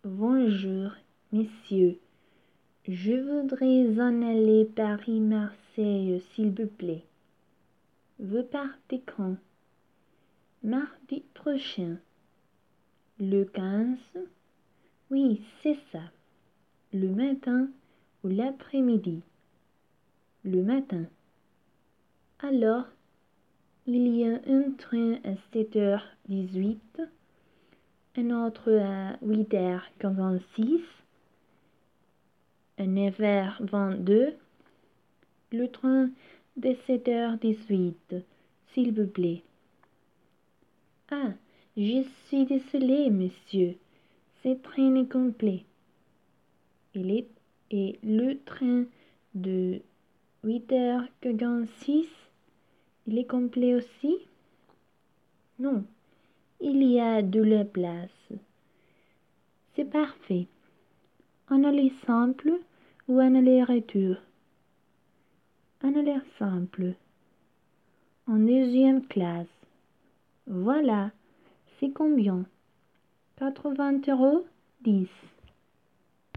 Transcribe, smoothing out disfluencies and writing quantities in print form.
Bonjour, messieurs. Je voudrais en aller Paris-Marseille, s'il vous plaît. Vous partez quand? Mardi prochain. Le 15? Oui, c'est ça. Le matin ou l'après-midi? Le matin. Alors, il y a un train à 7h18, un autre à 8h46, à 9h22, le train de 7h18, s'il vous plaît. Ah, je suis désolé, monsieur. Ce train est complet. Et le train de 8h46, il est complet aussi? Non, il y a de la place. C'est parfait. Un aller simple ou un aller-retour? Un aller simple. En deuxième classe. Voilà. C'est combien? 80 €? 10.